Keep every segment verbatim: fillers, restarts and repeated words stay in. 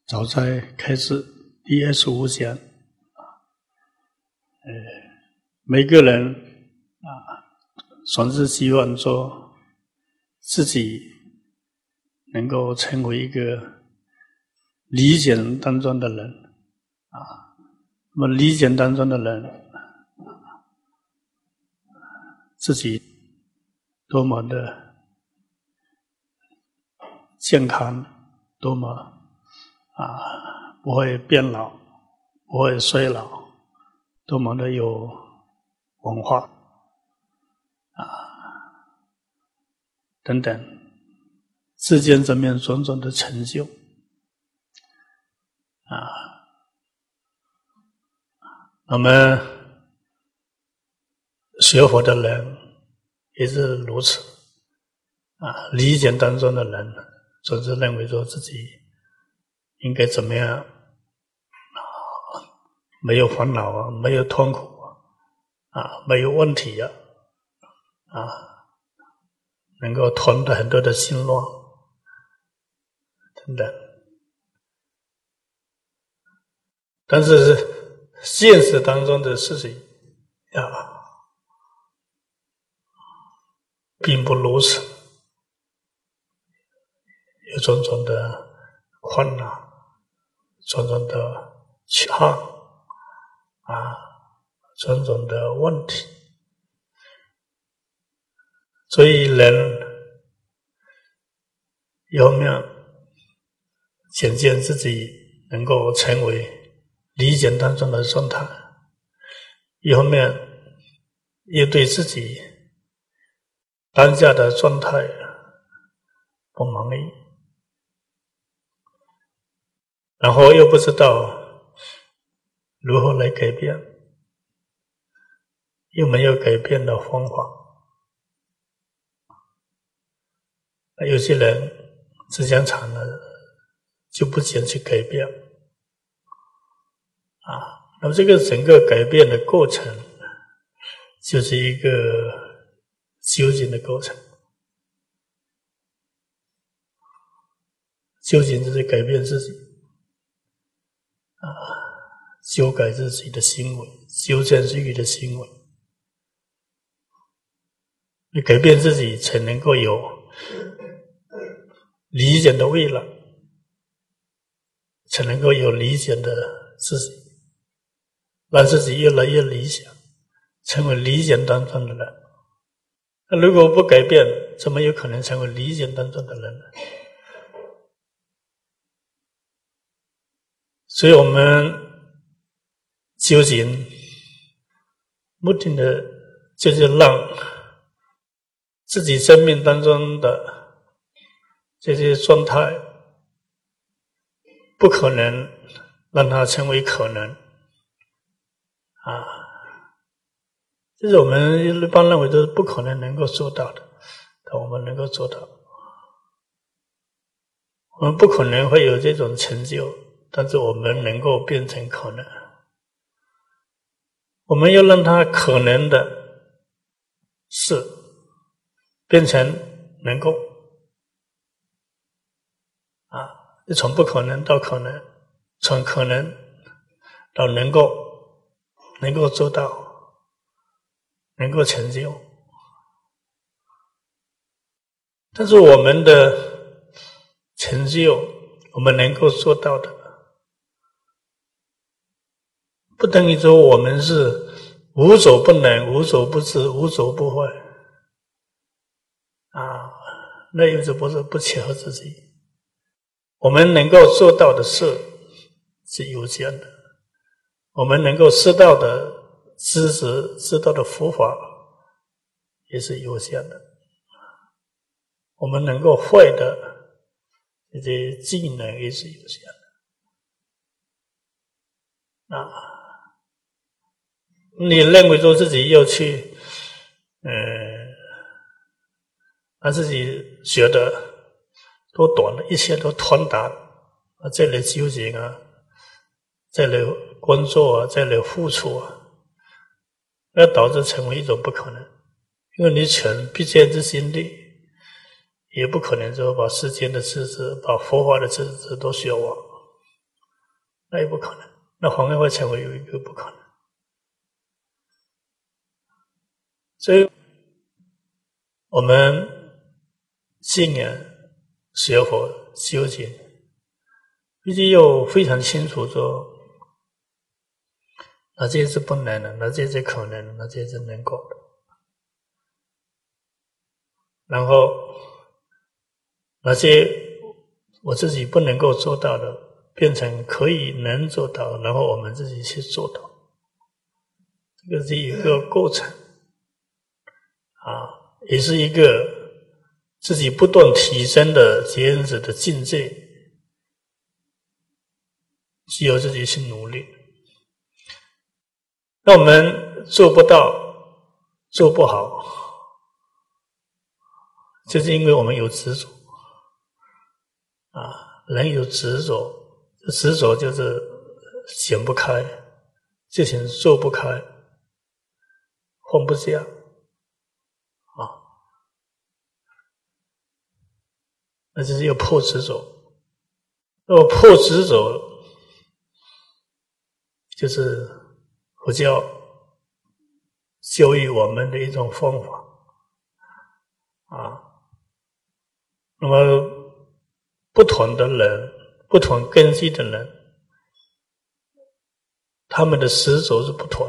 早在开始第二十五讲，呃，每个人啊，总是希望说自己能够成为一个理解人当中的人啊。那么理解当中的人，自己多么的健康，多么啊不会变老，不会衰老，多么的有文化啊等等，世间这面种种的成就啊。我们学佛的人也是如此啊，理解当中的人总是认为说自己应该怎么样啊，没有烦恼啊，没有痛苦啊，没有问题啊，啊，能够吞得很多的心乱等等。但是现实当中的事情啊，并不如此，有种种的困难，种种的缺憾啊，种种的问题。所以人一方面显见自己能够成为理解当中的状态，一方面也对自己当下的状态不满意，然后又不知道如何来改变，又没有改变的方法。有些人时间长了就不想去改变啊。那么这个整个改变的过程就是一个修行的过程，修行就是改变自己啊，修改自己的行为，修正自己的行为，你改变自己才能够有理想的未来，才能够有理想的自己，让自己越来越理想，成为理想当中的人。那如果不改变，怎么有可能成为理想当中的人呢？所以我们修行目的的就是让自己生命当中的这些状态不可能让它成为可能啊，这是我们一般认为都是不可能能够做到的，但我们能够做到。我们不可能会有这种成就，但是我们能够变成可能。我们要让它可能的事变成能够啊，从不可能到可能，从可能到能够，能够做到，能够成就。但是我们的成就，我们能够做到的，不等于说我们是无所不能、无所不知、无所不会啊，那又是不是不切合自己？我们能够做到的事是有限的，我们能够知道的知识、知道的佛法也是有限的，我们能够会的这些技能也是有限的啊。你认为说自己要去呃把自己学的多短了，一切都通达啊，再来修行啊，再来工作啊，再来付出啊，那导致成为一种不可能。因为你全毕竟之心力，也不可能说把世间的知识、把佛法的知识都学完那也不可能，那反而会成为有一个不可能。所以我们信仰、学佛、修行，必须要非常清楚说，哪些是不能的，哪些是可能的，哪些是能够的。然后哪些我自己不能够做到的，变成可以能做到，然后我们自己去做到。这个是一个过程啊，也是一个自己不断提升的这样子的境界，需要自己去努力。那我们做不到，做不好，就是因为我们有执着啊，人有执着，执着就是想不开，事情做不开，放不下啊，那就是要破执着。那么破执着，就是佛教教育我们的一种方法啊。那么不同的人，不同根基的人，他们的执着是不同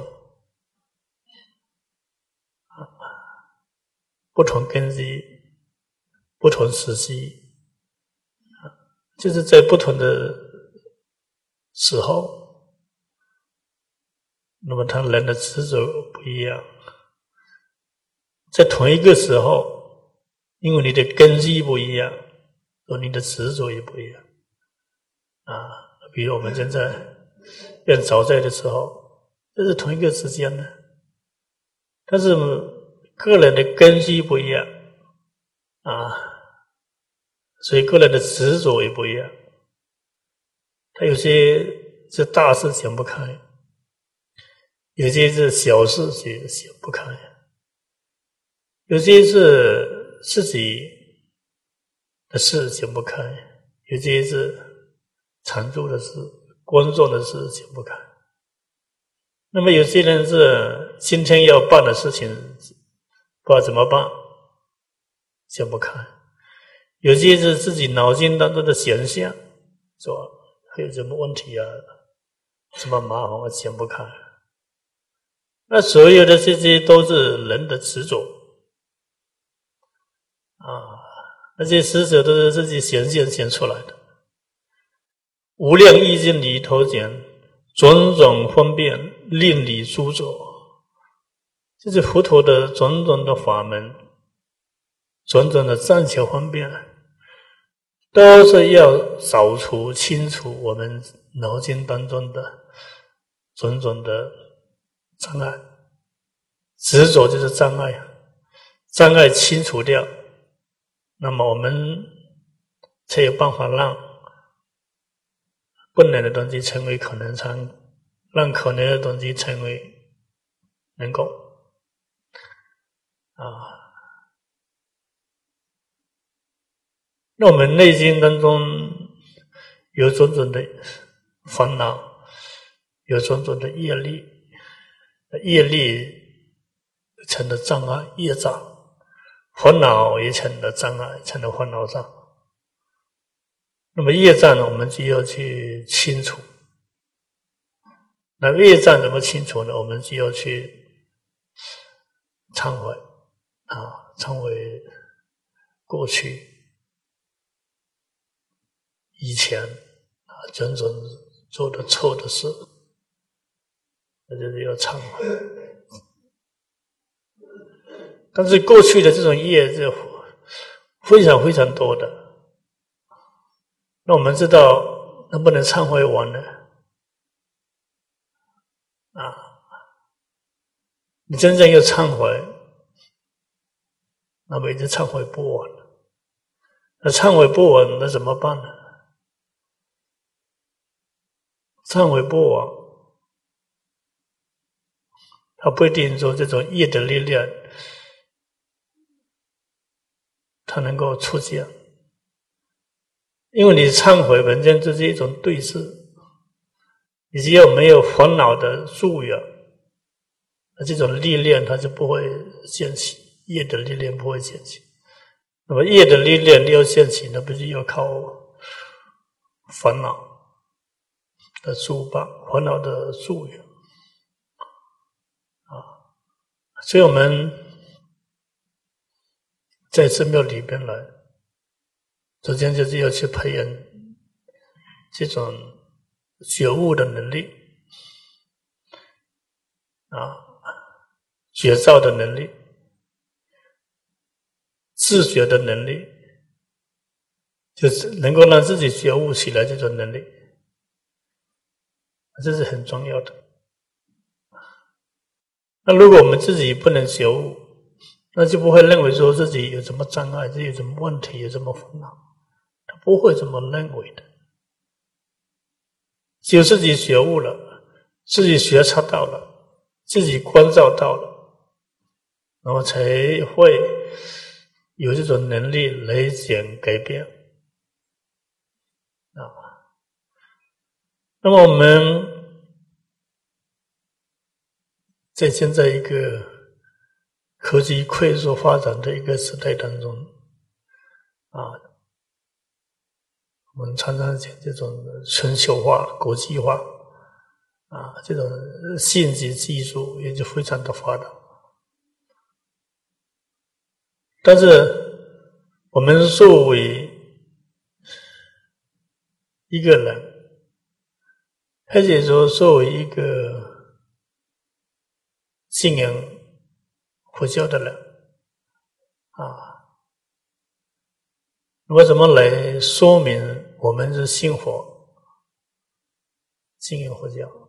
啊，不同根基，不同时机，就是在不同的时候，那么他人的执着不一样。在同一个时候，因为你的根基不一样，所以你的执着也不一样啊。比如我们现在练早在的时候，这是同一个时间呢，但是个人的根基不一样啊，所以个人的执着也不一样。他有些是大事想不开，有些是小事想不开，有些是自己的事想不开，有些是常住的事、观众的事想不开。那么有些人是今天要办的事情不知道怎么办，想不开。有些是自己脑筋当中的想象，说还有什么问题啊，什么麻烦啊，想不开。那所有的这些都是人的执着啊，那些执着都是自己想象想出来的。无量易经里头讲，种种方便令你诸着，就是佛陀的种种的法门，种种的善巧方便，都是要扫除清除我们脑筋当中的种种的障碍。执着就是障碍，障碍清除掉，那么我们才有办法让不能的东西成为可能，让可能的东西成为能够啊。那我们内心当中有种种的烦恼，有种种的业力，业力成了障碍，业障，烦恼也成了障碍，成了烦恼障。那么业障呢，我们就要去清除。那业障怎么清除呢？我们就要去忏悔啊，忏悔过去、以前啊种种做的错的事，那就是要忏悔。但是过去的这种业是非常非常多的，那我们知道能不能忏悔完呢？啊，你真正要忏悔，那么已经忏悔不完了。那忏悔不完，那怎么办呢？忏悔不完，他不一定说这种业的力量，它能够出现，因为你忏悔本身就是一种对视你只有没有烦恼的助缘，那这种力量它就不会现起，业的力量不会现起。那么业的力量要现起，那不是要靠烦恼的助帮，烦恼的助缘啊。所以我们在寺庙里边来，首先就是要去培养这种觉悟的能力啊，觉照的能力，自觉的能力，就是能够让自己觉悟起来这种能力，这是很重要的。那如果我们自己不能觉悟，那就不会认为说自己有什么障碍，自己有什么问题，有什么烦恼，他不会这么认为的。只有自己觉悟了，自己觉察到了，自己关照到了，然后才会有这种能力来讲改变啊。那么我们在现在一个科技快速发展的一个时代当中啊，我们常常讲这种全球化、国际化啊，这种信息技术也就非常的发达。但是我们作为一个人，或者说作为一个信仰佛教的人啊，我怎么来说明我们是信佛、信仰佛教？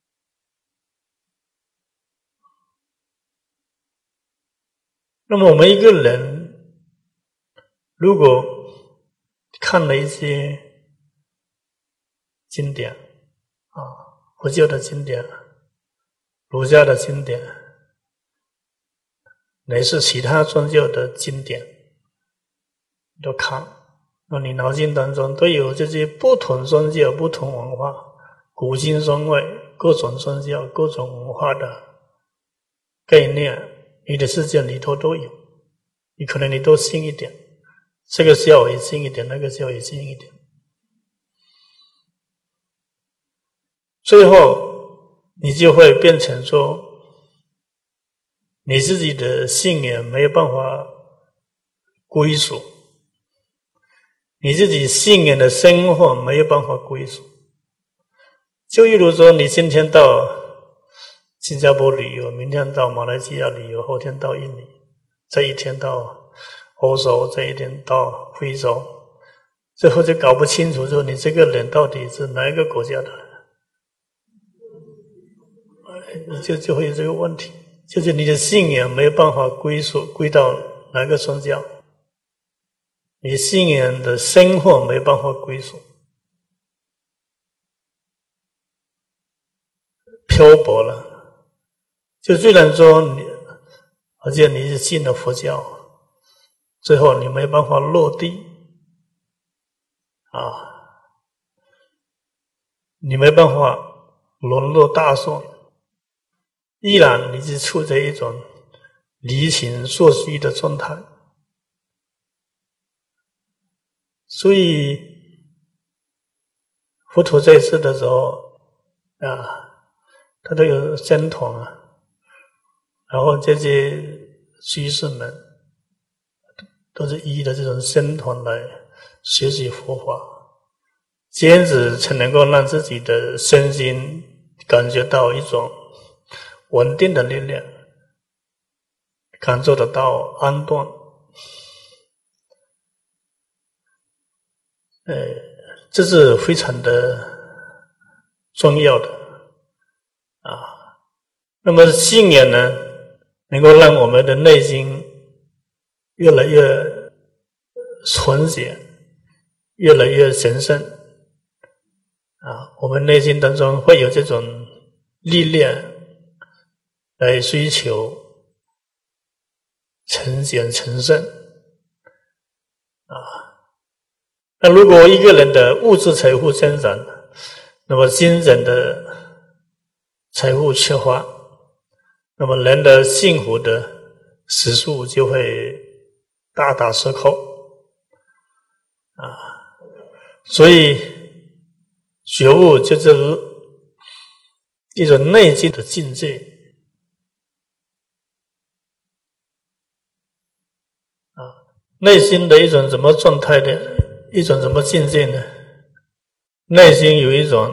那么我们一个人如果看了一些经典啊，佛教的经典、儒家的经典，乃至其他宗教的经典都看，那你脑筋当中都有这些不同宗教、不同文化、古今中外各种宗教、各种文化的概念，你的世界里头都有。你可能你都信一点，这个教也信一点，那个教也信一点，最后你就会变成说，你自己的信仰没有办法归属，你自己信仰的生活没有办法归属。就例如说，你今天到新加坡旅游，明天到马来西亚旅游，后天到印尼，这一天到欧洲，这一天到非洲，最后就搞不清楚说你这个人到底是哪一个国家的人，就就会有这个问题，就是你的信仰没有办法归属归到哪个宗教，你信仰的生活没有办法归属，漂泊了。就虽然说你，而且你是信了佛教，最后你没办法落地啊，你没办法沦落大众，依然你是处在一种离情所需的状态。所以佛陀在世的时候啊，他都有僧团啊，然后这些居士们都是依的这种僧团来学习佛法，这样子才能够让自己的身心感觉到一种稳定的力量，感受得到安顿。呃，这是非常的重要的啊。那么信仰呢，能够让我们的内心越来越纯洁，越来越神圣啊。我们内心当中会有这种力量来追求成简成圣啊。那如果一个人的物质财富增长， 那么精神的财富缺乏，那么人的幸福的时数就会大打折扣啊。所以觉悟就是一种内心的境界啊，内心的一种什么状态的一种什么境界呢？内心有一种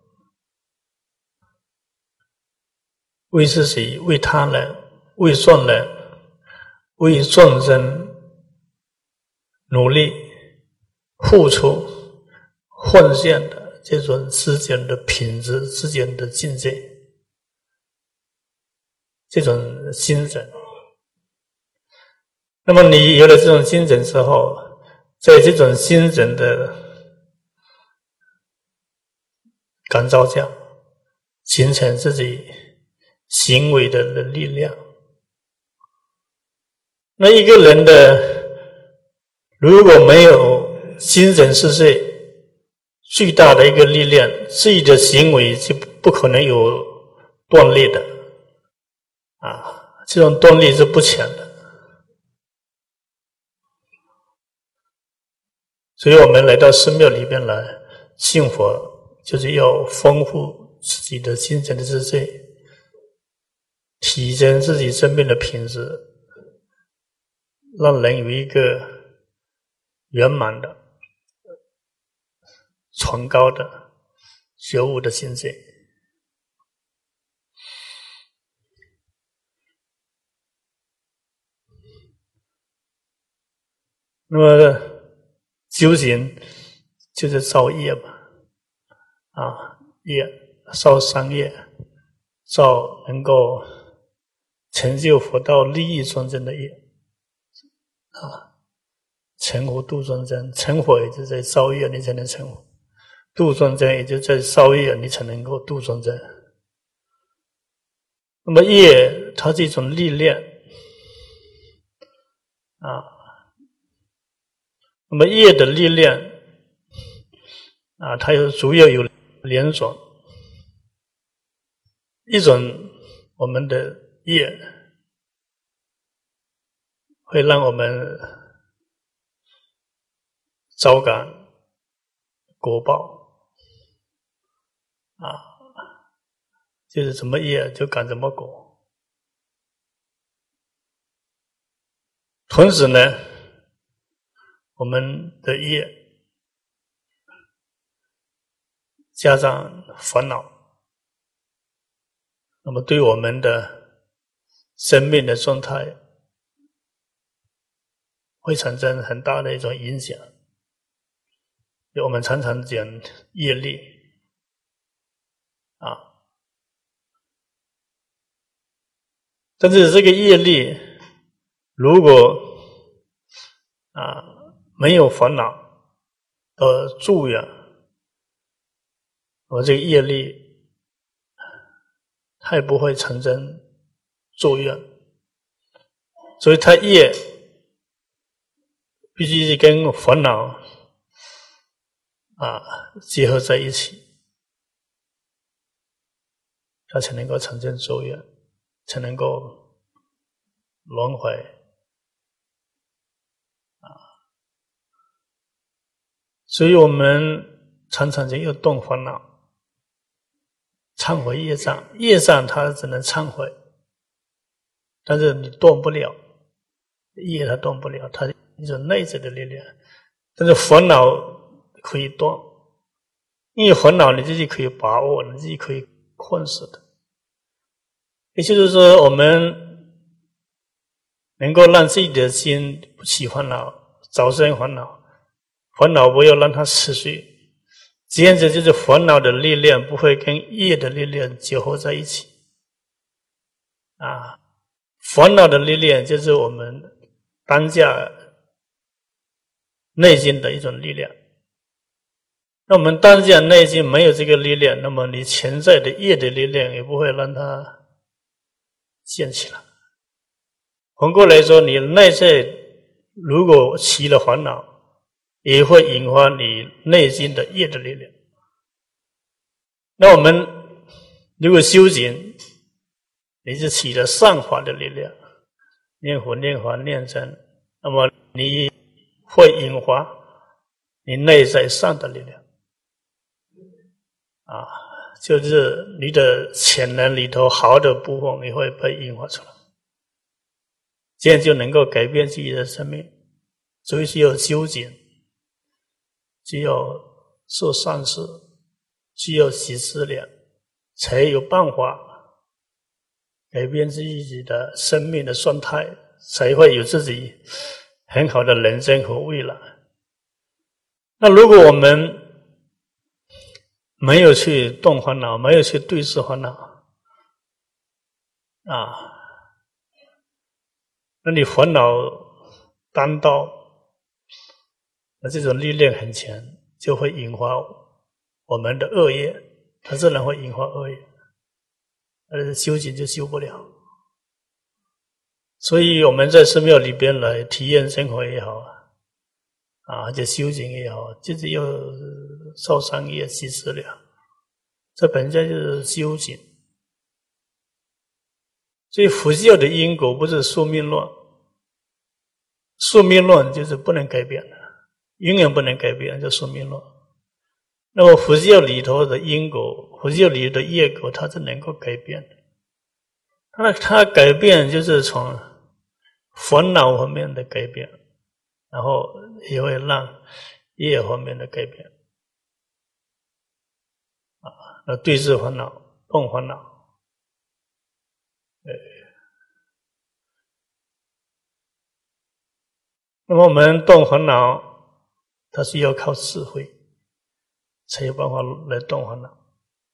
为自己、为他人、为众人、为众生努力付出奉献的这种之间的品质、之间的境界，这种精神。那么你有了这种精神之后，在这种精神的感召下，形成自己行为的力量。那一个人的如果没有精神世界巨大的一个力量，自己的行为就不可能有动力的啊，这种动力是不强的。所以我们来到寺庙里边来信佛，就是要丰富自己的精神的世界，提升自己生命的品质，让人有一个圆满的、崇高的觉悟的境界。那么修行就是造业嘛，啊，业造三业，造能够成就佛道利益众生的业啊，成佛度众生，成佛也就在造业你才能成佛，度众生也就在造业你才能够度众生。那么业它是一种力量啊，那么业的力量啊，它有主要有两种，一种我们的业会让我们招感果报啊，就是什么业就感什么果。同时呢，我们的业加上烦恼，那么对我们的生命的状态会产生很大的一种影响。我们常常讲业力啊，但是这个业力如果啊没有烦恼的助缘，我这个业力它也不会产生作用，所以它业必须是跟烦恼啊结合在一起，它才能够产生作用，才能够轮回啊。所以我们常常就又动烦恼，忏悔业障，业障它只能忏悔，但是你动不了业，它动不了，它是一种内在的力量。但是烦恼可以动，因为烦恼你自己可以把握，你自己可以控制的。也就是说，我们能够让自己的心不起烦恼，早生烦恼，烦恼不要让它持续，这样子就是烦恼的力量不会跟业的力量结合在一起啊。烦恼的力量就是我们当下内心的一种力量，那我们当下内心没有这个力量，那么你潜在的业的力量也不会让它建起来。反过来说，你内在如果起了烦恼，也会引发你内心的业的力量那我们如果修行，你是起了善法的力量，念佛、念法、念真，那么你会引发你内在善的力量啊，就是你的潜能里头好的部分，你会被引发出来，这样就能够改变自己的生命。所以只有修行，只有做善事，只有洗思量，才有办法改变自己的生命的状态，才会有自己很好的人生和未来。那如果我们没有去动烦恼，没有去对治烦恼啊，那你烦恼单刀，那这种力量很强，就会引发我们的恶业，它自然会引发恶业，而修行就修不了。所以我们在寺庙里边来体验生活也好啊，或者修行也好，就是要烧三业、洗思量，这本身就是修行。所以佛教的因果不是宿命论，宿命论就是不能改变的，永远不能改变，叫宿命论。那么佛教里头的因果，佛教里头的业果，它是能够改变的。它它改变就是从烦恼方面的改变，然后也会让业方面的改变啊，那对治烦恼，动烦恼，呃，那么我们动烦恼，它是要靠智慧才有办法来动烦恼，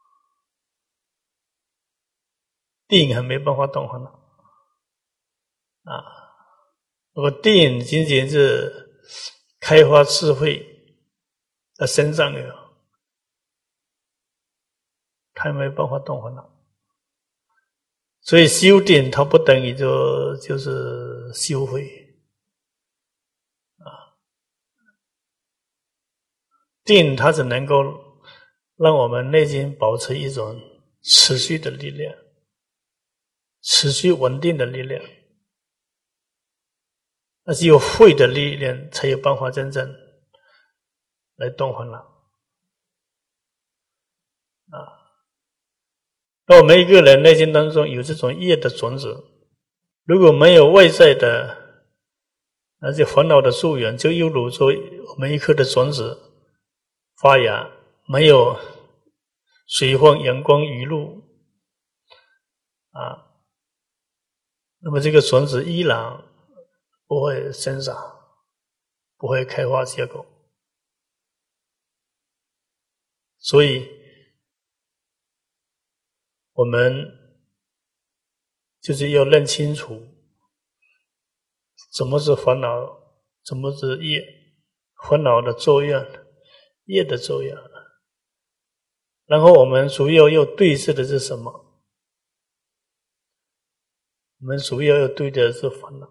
定还没办法动烦恼啊。如果定仅仅是开发智慧在身上有，他没办法动烦恼。所以修定它不等于就就是修慧啊，定它只能够让我们内心保持一种持续的力量，持续稳定的力量。那是有慧的力量才有办法真正来动烦恼啊。那我们一个人内心当中有这种业的种子，如果没有外在的那些烦恼的助缘，就犹如说我们一颗的种子发芽，没有水分、阳光、雨露啊，那么这个种子依然不会生长，不会开花结果。所以我们就是要认清楚什么是烦恼，什么是业，烦恼的作用，业的作用。然后我们主要要对治的是什么？我们主要要对的是烦恼。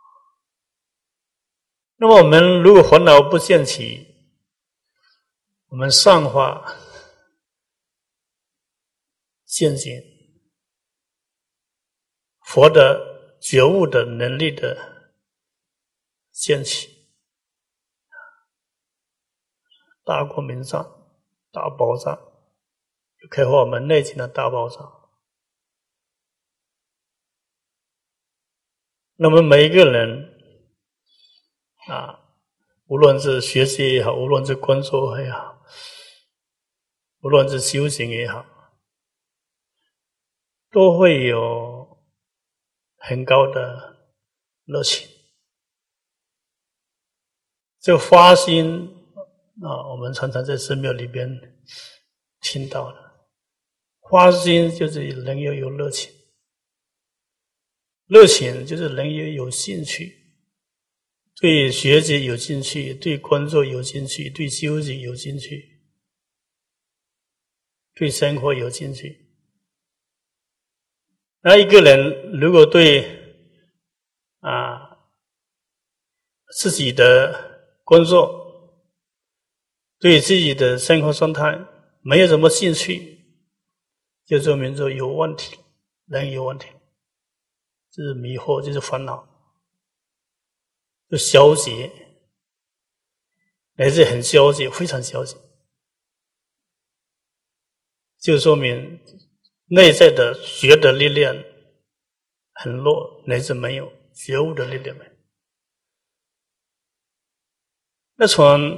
那么我们如果烦恼不现起，我们善法现行，佛的觉悟的能力的现起，大光明藏、大宝藏，就开发我们内心的大宝藏。那么每一个人啊，无论是学习也好，无论是工作也好，无论是修行也好，都会有很高的热情。这个发心啊，我们常常在寺庙里边听到的，发心就是人要有热情，热情就是人要有兴趣。对学习有兴趣，对工作有兴趣，对修行有兴趣，对生活有兴趣。那一个人如果对啊自己的工作，对自己的生活状态没有什么兴趣， 就说明说有问题，人有问题，就是迷惑，就是烦恼，就消极，乃至很消极，非常消极，就说明内在的觉的力量很弱，乃至没有觉悟的力量没有。那从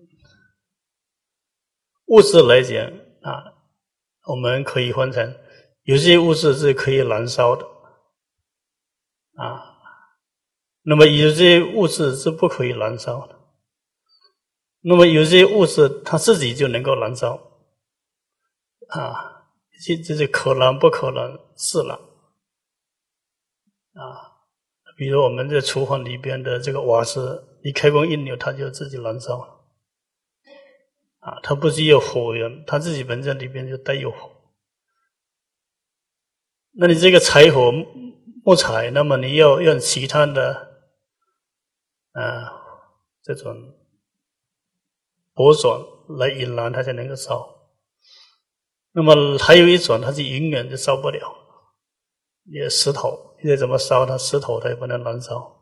物质来讲啊，我们可以分成有些物质是可以燃烧的啊，那么有些物质是不可以燃烧的，那么有些物质它自己就能够燃烧啊，这就是可燃不可燃是燃啊。比如我们在厨房里边的这个瓦斯，你开关一扭，它就自己燃烧了啊，它不只有火源，它自己本身里边就带有火。那你这个柴火木材，那么你要用其他的啊这种火种来引燃，它才能够烧。那么还有一种，它是永远就烧不了，你的石头，你再怎么烧它，石头它也不能燃烧。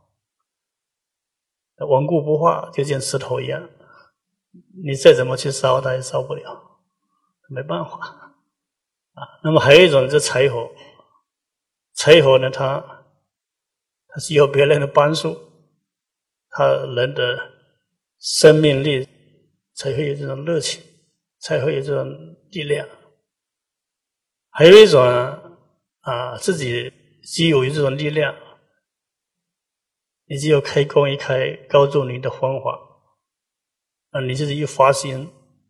顽固不化，就像石头一样，你再怎么去烧，它也烧不了，没办法啊。那么还有一种是柴火，柴火呢，它它是有别人的帮助，它人的生命力才会有这种热情，才会有这种力量。还有一种啊，自己既有这种力量，你只有开工一开，告诉你的方法啊，你自己一发心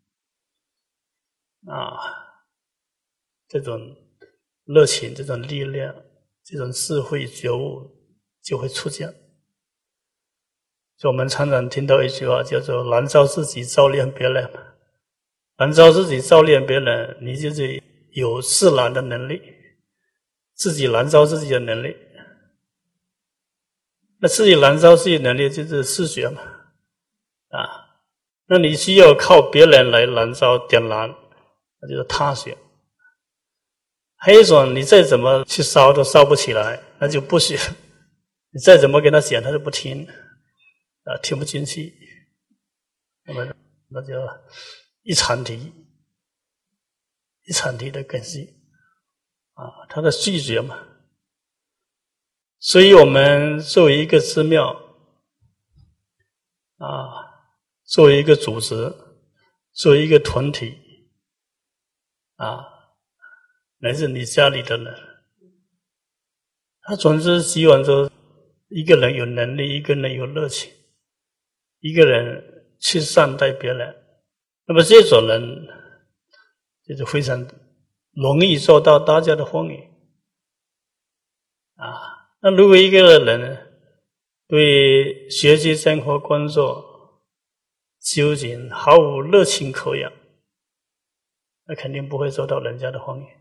啊，这种热情，这种力量，这种智慧觉悟就会出现。所以我们常常听到一句话叫做燃烧自己照亮别人，燃烧自己照亮别人，你就是有自燃的能力，自己燃烧自己的能力。那自己燃烧自己的能力就是视觉嘛啊，那你需要靠别人来燃烧点燃，那就是他学。还有一种你再怎么去烧都烧不起来，那就不学，你再怎么跟他讲他就不听啊，听不进去，那么那就一场题一场题的根系啊，他的拒绝嘛。所以我们作为一个寺庙啊，作为一个组织，作为一个团体啊，乃至你家里的人，他总是希望说一个人有能力，一个人有热情，一个人去善待别人，那么这种人就是非常容易受到大家的欢迎啊。那如果一个人对学习、生活、工作、修行毫无热情可言，那肯定不会受到人家的欢迎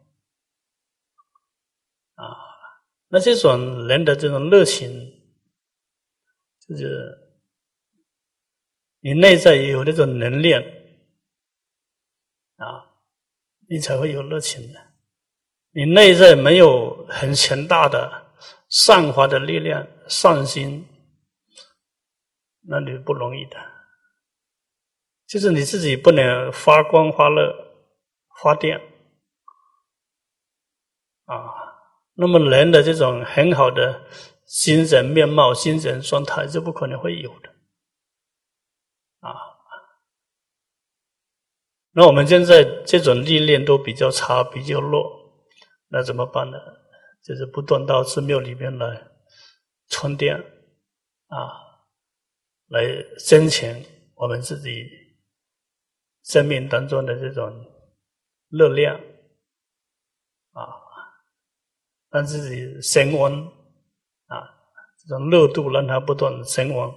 啊。那这种人的这种热情，就是你内在也有那种能量啊，你才会有热情的。你内在没有很强大的善法的力量、善心，那你不容易的。就是你自己不能发光发热发电啊，那么人的这种很好的精神面貌、精神状态是不可能会有的啊。那我们现在这种力量都比较差、比较弱，那怎么办呢？就是不断到寺庙里面来充电啊，来增强我们自己生命当中的这种热量啊，让自己升温啊，这种热度让它不断升温。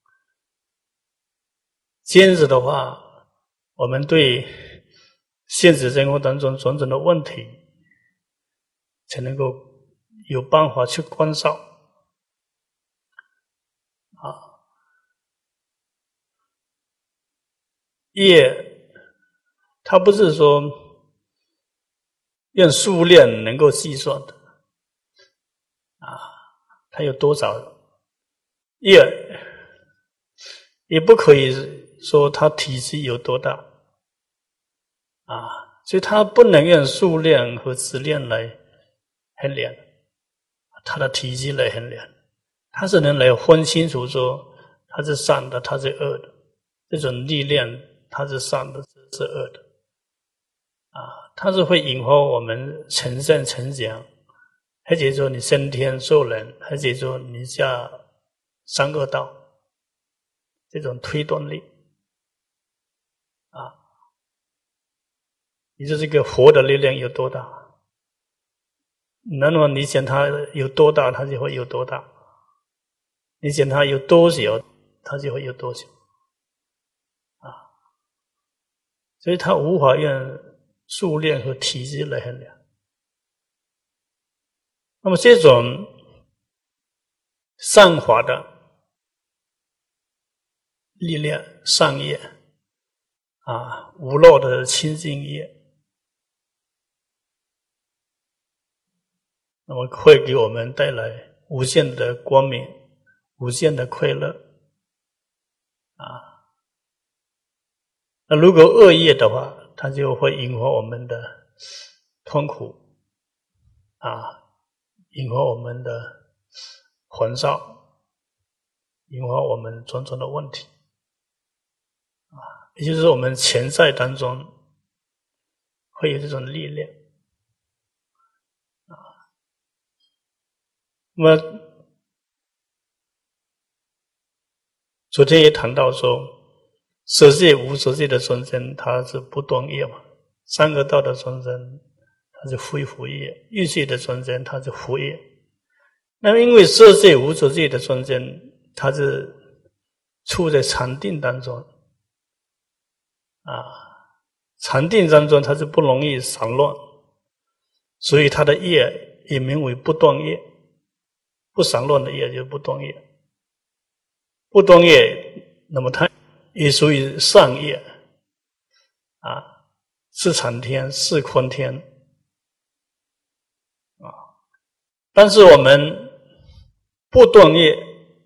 这样子的话，我们对现实生活当中种种的问题才能够有办法去关照啊。业它不是说用数量能够计算的啊，它有多少业，也不可以说它体积有多大啊，所以它不能用数量和质量来衡量它的体积来衡量，它只能来分清楚说它是善的，它是恶的，这种力量它是善的，这是恶的啊，它是会引发我们成圣成长，或者说你升天做人，或者说你下三恶道，这种推动力啊，你说这个佛的力量有多大？那么你想它有多大，它就会有多大；你想它有多小，它就会有多小啊。所以它无法用数量和体积来衡量。那么这种善法的力量，善业啊，无漏的清净业，那么会给我们带来无限的光明，无限的快乐啊。那如果恶业的话，它就会引发我们的痛苦啊，引发我们的烦躁，引发我们种种的问题啊，也就是我们潜在当中会有这种力量啊。那么昨天也谈到说，色界无色界的众生它是不断业嘛，三恶道的众生它是非福业，欲界的众生它是福业。那么因为色界无色界的众生它是处在禅定当中啊，禅定当中它是不容易散乱，所以它的业也名为不断业，不散乱的业就是不断业。不断业，那么它也属于善业啊，是禅天，是坤天啊。但是我们不断业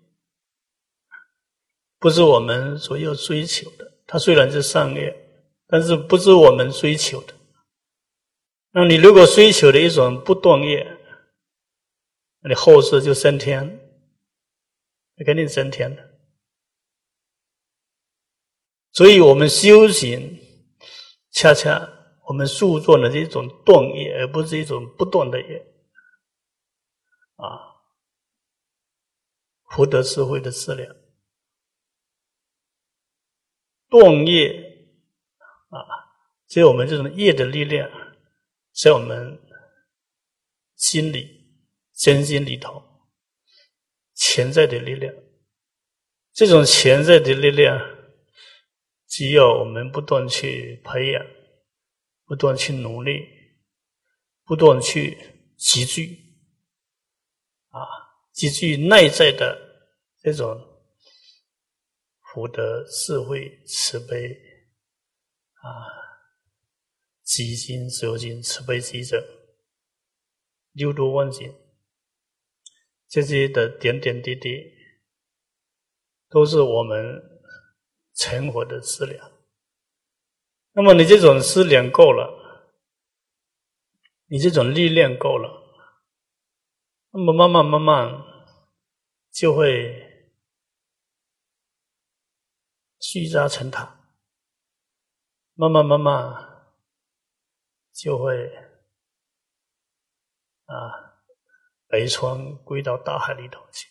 不是我们所要追求的，它虽然是善业，但是不是我们追求的。那你如果追求的一种不断业，那你后世就升天，你肯定升天的。所以我们修行恰恰我们诉做的是一种断业，而不是一种不断的业啊，福德智慧的资粮。断业啊，只有我们这种业的力量在我们心里真心里头潜在的力量，这种潜在的力量只有我们不断去培养，不断去努力，不断去集聚啊，集聚内在的这种福德智慧慈悲啊，积心修心慈悲喜者六度万行，这些的点点滴滴都是我们成佛的资粮。那么你这种资粮够了，你这种力量够了，那么慢慢慢慢就会聚沙成塔，慢慢慢慢就会啊北川归到大海里头去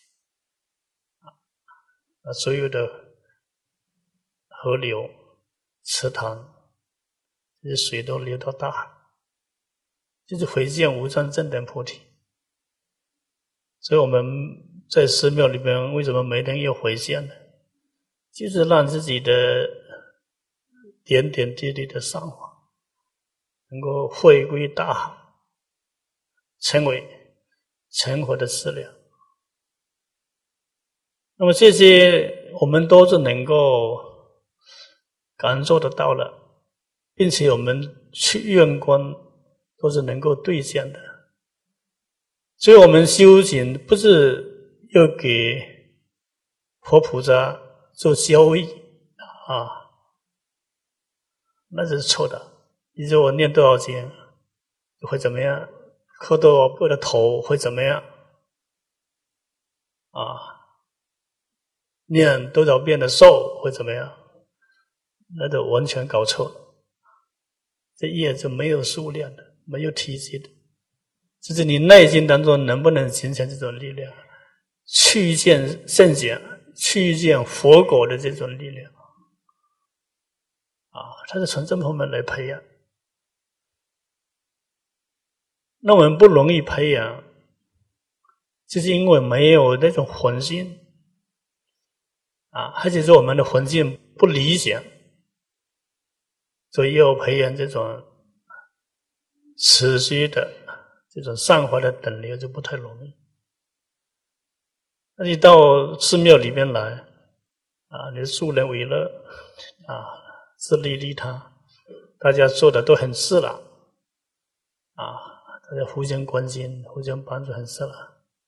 啊，所有的河流、池塘，这些水都流到大海，就是回见无上正等菩提。所以我们在寺庙里边为什么每天要回向呢？就是让自己的点点滴滴的善法能够回归大海，成为成佛的资粮。那么这些我们都是能够感受得到了，并且我们去愿观都是能够兑现的。所以我们修行不是要给活菩萨做交易啊，那是错的。你说我念多少经会怎么样，磕多少个的头会怎么样啊？念多少遍的咒会怎么样？那都完全搞错了。这业是没有数量的，没有体积的，就是你内心当中能不能形成这种力量，去见圣贤，去见佛果的这种力量啊，它是从这方面来培养。那我们不容易培养，就是因为没有那种魂性啊，而且是我们的环境不理想，所以要培养这种持续的这种善法的等流就不太容易。那你到寺庙里面来啊，你助人为乐啊，自利利他，大家做的都很自然啊，大家互相关心，互相帮助，很自然。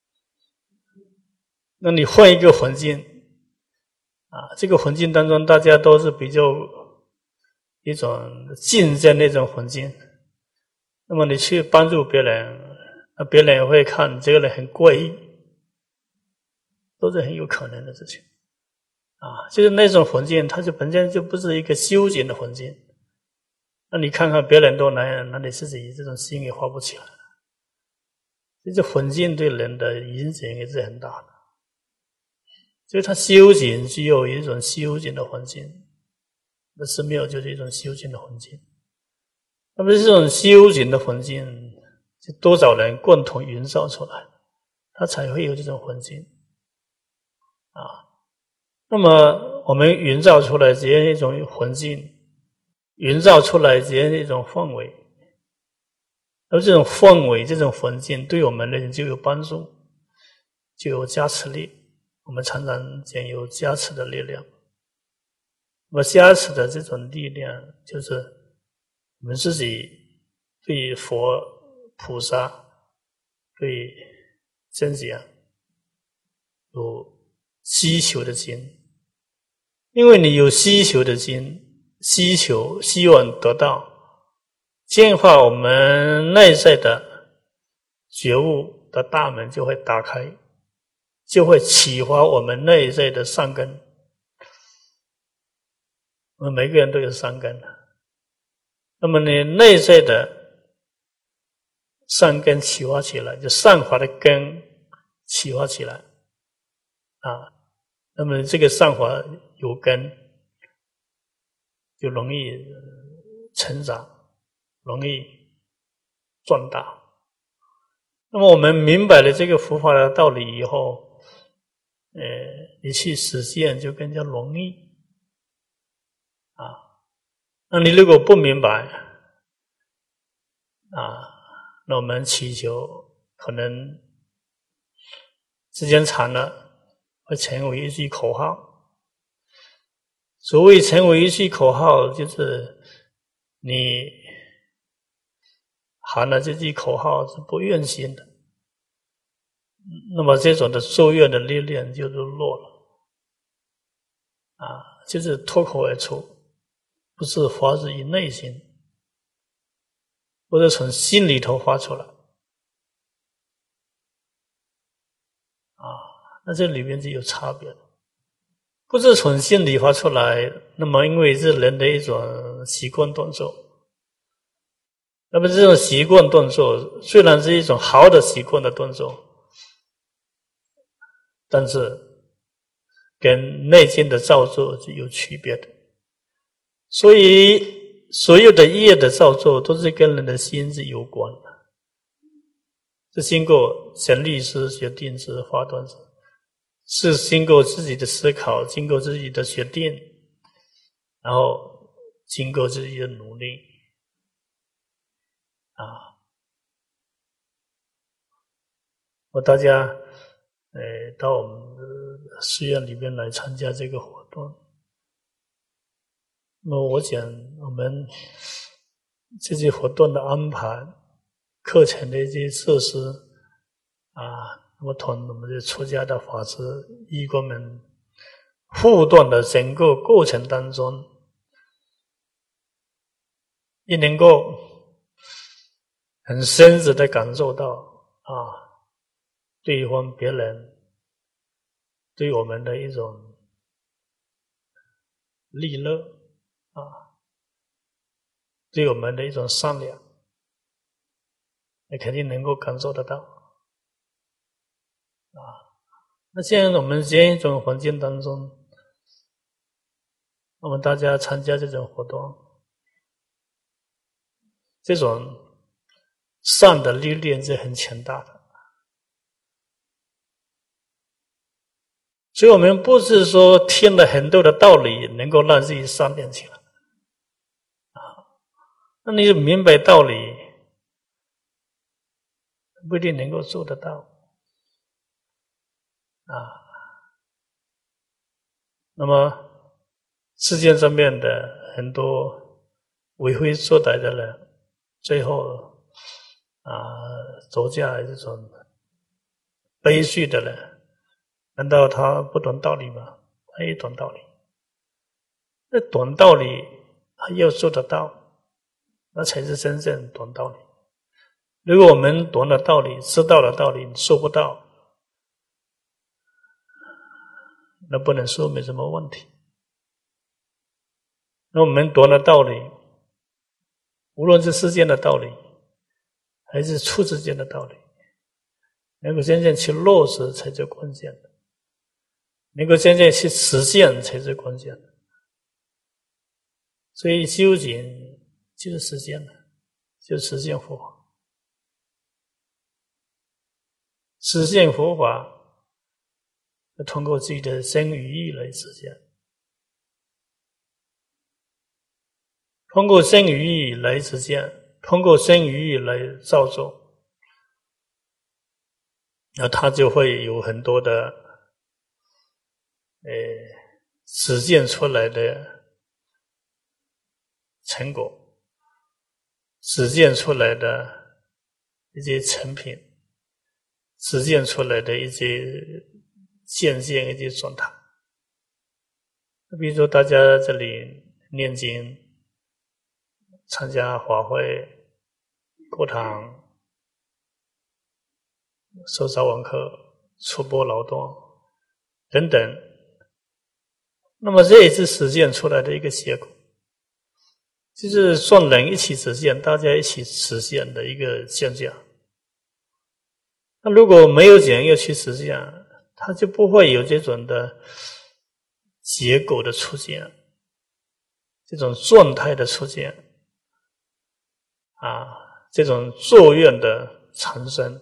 那你换一个环境啊，这个环境当中大家都是比较一种竞争的一种环境，那么你去帮助别人，那别人也会看这个人很怪异，都是很有可能的事情啊。就是那种环境，它就本身就不是一个修行的环境。那你看看别人都那样，那你自己这种心也发不起来。这环境对人的影响也是很大的。所以他修行需要一种修行的环境，那寺庙就是一种修行的环境。那么这种修行的环境，是多少人共同营造出来，它才会有这种环境啊。那么我们营造出来这样一种环境，营造出来这样一种氛围，而这种氛围、这种环境对我们的人就有帮助，就有加持力。我们常常讲有加持的力量，那么加持的这种力量，就是我们自己对佛菩萨、对真假有需求的心，因为你有需求的心，需求希望得到，这样的话我们内在的觉悟的大门就会打开，就会启发我们内在的善根。我们每个人都有善根，那么你内在的善根启发起来，就善法的根启发起来啊，那么这个善法有根，就容易成长，容易壮大。那么我们明白了这个佛法的道理以后，呃，你去实现就更加容易啊。那你如果不明白啊，那我们祈求可能时间长了会成为一句口号。所谓成为一句口号，就是你喊了这句口号是不愿心的，那么这种的咒怨的力量就是弱了啊，就是脱口而出，不是发自于内心，不是从心里头发出来啊，那这里面是有差别的。不是从心里发出来，那么因为是人的一种习惯动作，那么这种习惯动作虽然是一种好的习惯的动作，但是跟内心的造作是有区别的。所以所有的业的造作都是跟人的心是有关的，是经过神力师、学定师、发断师，是经过自己的思考，经过自己的决定，然后经过自己的努力啊。我大家呃到我们的寺院里面来参加这个活动，那么我讲我们这些活动的安排课程的一些设施啊，那么同我们的出家的法师义工们互动的整个过程当中，也能够很深入的感受到啊，对方别人对我们的一种利乐啊，对我们的一种善良，那肯定能够感受得到啊。那现在我们这样一种环境当中，我们大家参加这种活动，这种善的力量是很强大的。所以我们不是说听了很多的道理能够让自己善良起来啊，那你明白道理不一定能够做得到啊。那么世界上面的很多为非作歹的人，最后啊走下这种悲剧的人，难道他不懂道理吗？他也懂道理。那懂道理他要做得到，那才是真正懂道理。如果我们懂了道理，知道了道理，做不到，那不能说没什么问题。那我们懂了道理，无论是世间的道理，还是处世间的道理，能够真正去落实才是关键的，能够真正去实践才是关键的。所以修行就是实践了，就是实践佛法。实践佛法要通过自己的身语意来实践，通过身语意来实践，通过身语意来造作，那他就会有很多的呃实践出来的成果，实践出来的一些成品，实践出来的一些现象、一些状态。比如说大家这里念经、参加法会、过堂、受早晚课、出钵劳动等等，那么这也是实践出来的一个结果，就是众人一起实现，大家一起实现的一个现象。那如果没有人要去实现，它就不会有这种的结果的出现，这种状态的出现啊，这种作用的产生。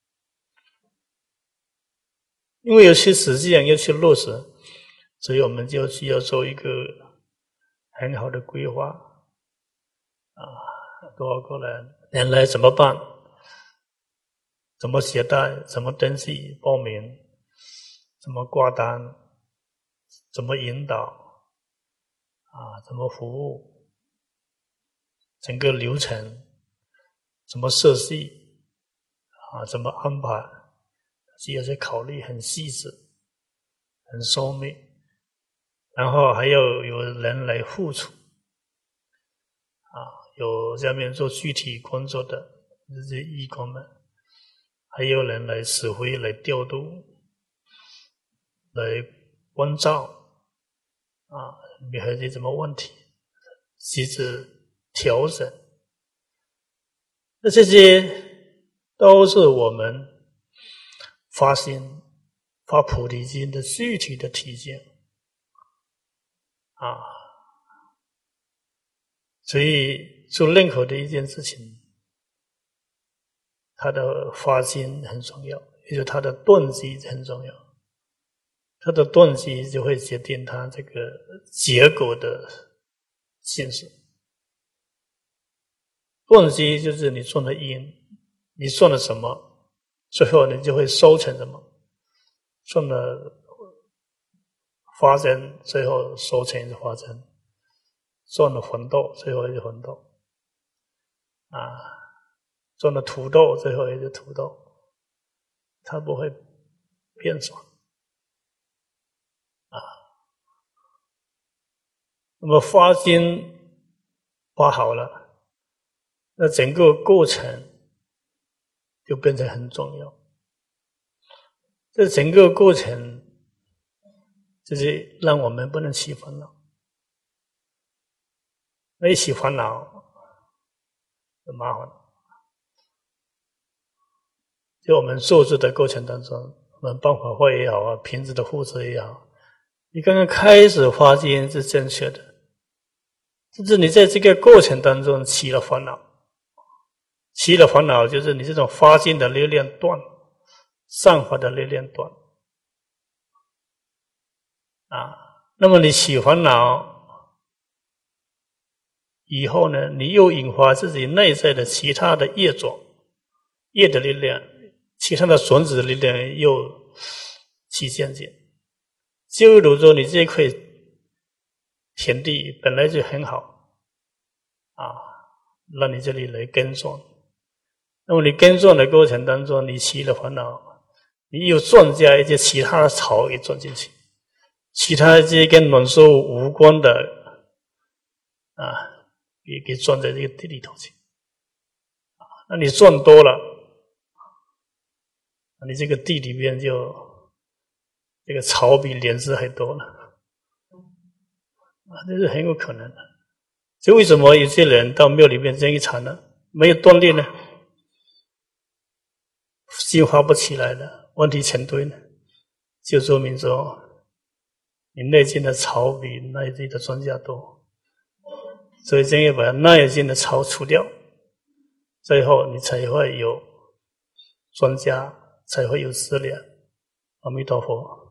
因为要去实践，要去落实，所以我们就需要做一个很好的规划啊，多少个人人来怎么办，怎么携带，怎么登记报名，怎么挂单，怎么引导啊，怎么服务，整个流程怎么设计啊，怎么安排，需要去考虑很细致很周密，然后还要有人来付出啊，有下面做具体工作的这些义工们，还有人来指挥、来调度、来关照啊，你还有什么问题，机制调整，那这些都是我们发心、发菩提心的具体的体现啊。所以做任何的一件事情，他的发心很重要，也就是他的动机很重要。他的动机就会决定他这个结果的现实。动机就是你种的因，你种了什么，最后你就会收成什么。种了花生，最后收成是花生；种了红豆，最后是红豆。啊， 种的土豆，最后也是土豆，它不会变爽啊。那么发心发好了，那整个过程就变成很重要。这整个过程就是让我们不能起烦恼，那一起烦恼很麻烦。就我们做事的过程当中，我们办法会也好啊，平时的护持也好，你刚刚开始发心是正确的，甚至你在这个过程当中起了烦恼，起了烦恼就是你这种发心的力量断，善法的力量断啊。那么你起烦恼以后呢，你又引发自己内在的其他的业种，业的力量，其他的种子的力量又起渐渐。就如说你这块田地本来就很好啊，让你这里来耕种，那么你耕种的过程当中，你起了烦恼，你又种加一些其他的草也种进去，其他这些跟农作物无关的啊，也给种在这个地里头去啊。那你种多了，你这个地里面就这个草比莲子还多了啊，这是很有可能的。所以为什么有些人到庙里面这样一禅呢，没有锻炼呢，心发不起来的，问题成堆呢，就说明说你内心的草比内地的庄稼多，所以真要把内心的草除掉，最后你才会有庄稼，才会有资粮。阿弥陀佛。